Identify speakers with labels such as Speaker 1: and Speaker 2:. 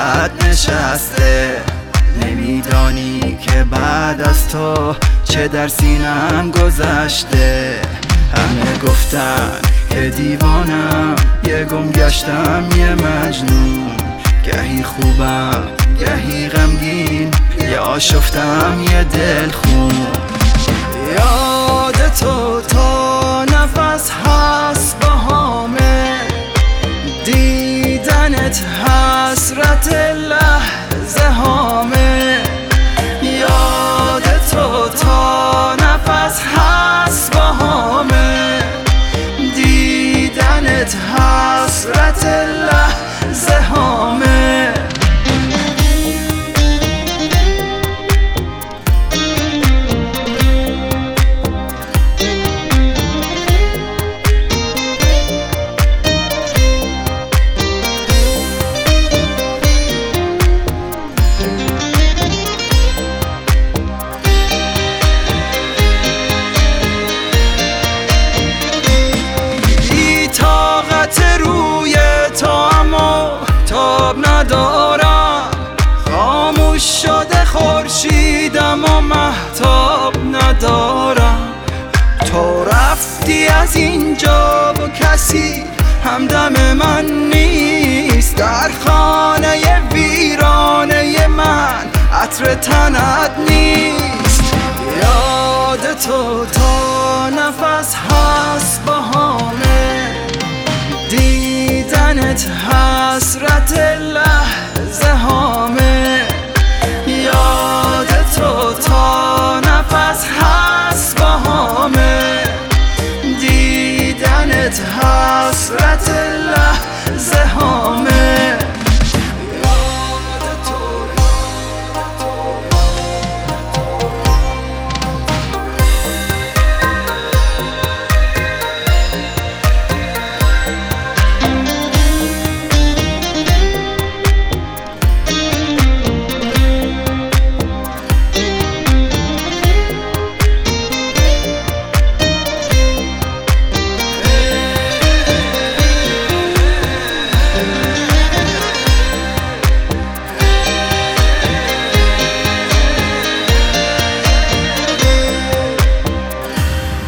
Speaker 1: دلت نشسته. نمیدانی که بعد از تو چه در سینم گذشته. همه گفتن که دیوانم، یه گم گشتم یه مجنون. گهی خوبم گهی غمگین، یه آشفتم یه دلخون. یاد تو تا نفس هست بهامه، دیدنت حسرت لحظه هامه. یاد تو تا نفس هست بهامه، دیدنت حسرت لحظه هامه. روی تو اما تاب ندارم، خاموش شده خورشیدم و مهتاب ندارم. تو رفتی از اینجا و کسی همدم من نیست. در خانه ویرانه من عطر تنت نیست. یاد تو تا نفس هست بهامه، دیدنت حسرت لحظه